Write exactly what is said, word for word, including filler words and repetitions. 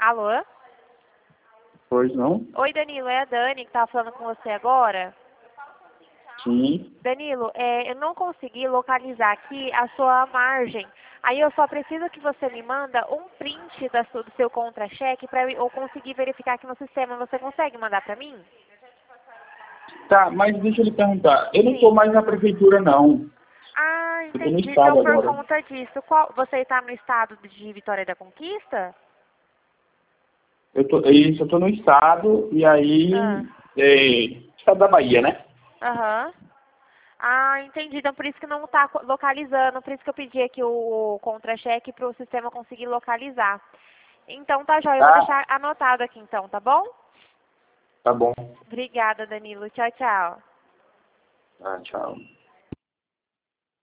Alô? Pois não? Oi, Danilo, é a Dani que tá falando com você agora. Sim. Danilo, é, eu não consegui localizar aqui a sua margem. Aí eu só preciso que você me manda um print da su- do seu contra-cheque para eu conseguir verificar aqui no sistema. Você consegue mandar para mim? Tá, mas deixa eu lhe perguntar. Eu não Sim. estou mais na prefeitura, não. Ah, Eu estou no entendi. estado Então, por agora. conta disso, qual, você está no estado de Vitória da Conquista? Eu tô, isso, eu estou no estado, e Ah, aí... É, estado da Bahia, né? aham. Ah, entendi. Então, por isso que não está localizando. Por isso que eu pedi aqui o contra-cheque para o sistema conseguir localizar. Então, tá, joia. Eu vou Tá? deixar anotado aqui, então, tá bom? Tá bom. Obrigada, Danilo. Tchau, tchau. Tá, tchau.